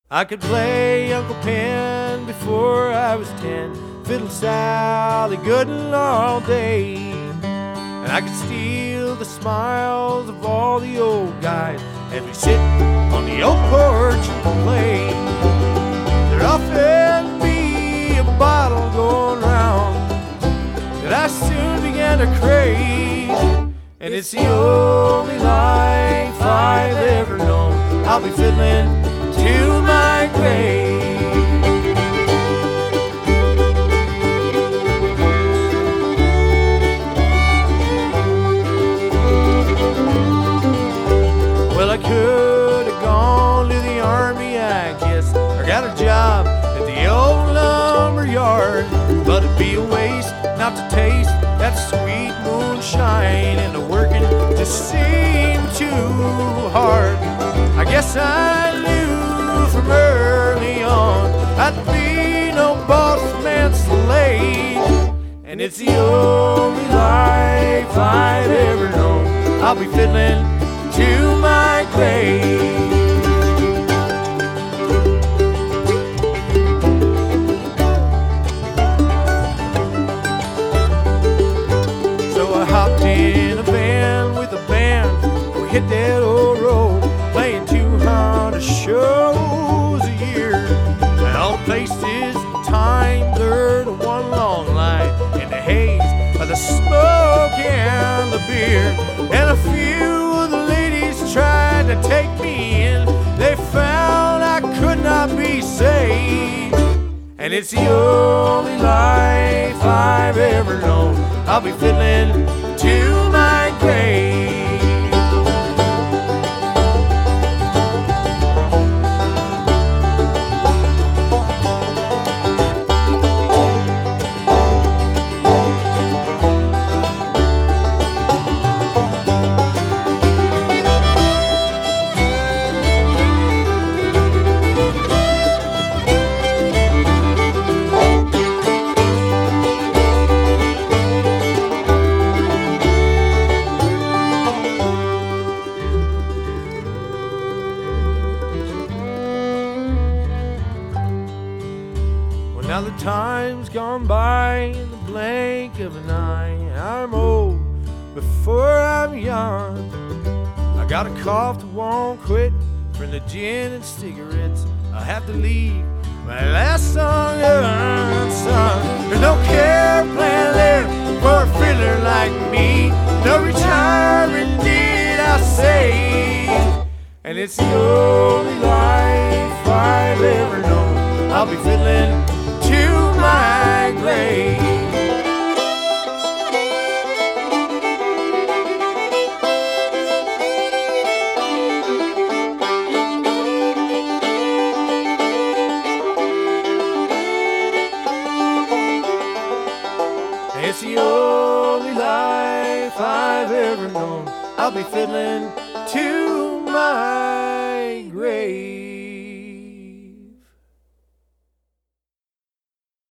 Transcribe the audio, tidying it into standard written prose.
I could play Uncle Pen before I was 10, fiddle Sally Gooden all day, and I could steal the smiles of all the old guys as we sit on the old porch and play. There'd often be a bottle going round that I soon began to crave, and it's the only life I've ever known. I'll be fiddling to my grave. Well, I could have gone to the army, I guess, or got a job at the old lumber yard, but it'd be a waste not to taste that sweet moonshine, and the working just seemed too hard. I guess I knew from early on I'd be no boss man slave, and it's the only life I've ever known. I'll be fiddling to my grave. So I hopped in a van with a band. We hit that old road, playing 200 shows a year, and all places and time blurred to one long line in the haze of the smoke and the beer. And a few of the ladies tried to take me in. They found I could not be saved, and it's the only life I've ever known. I'll be fiddling to my grave. Now the time's gone by in the blink of an eye. I'm old before I'm young. I got a cough that won't quit from the gin and cigarettes. I'll have to leave my last song unsung. There's no care plan there for a fiddler like me. No retirement did I say, and it's the only life I've ever known. I'll be fiddling to my grave. It's the only life I've ever known. I'll be fiddling to my grave.